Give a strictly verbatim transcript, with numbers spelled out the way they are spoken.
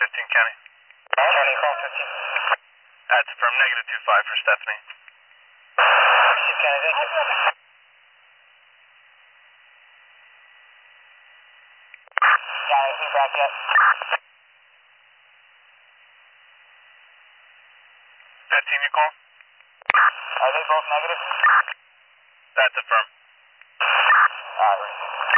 fifteen County. County, call fifteen. That's from negative two five for Stephanie. fifteen County, thank you. County, is he back yet? fifteen, you call? Are they both negative? That's affirm. Alright,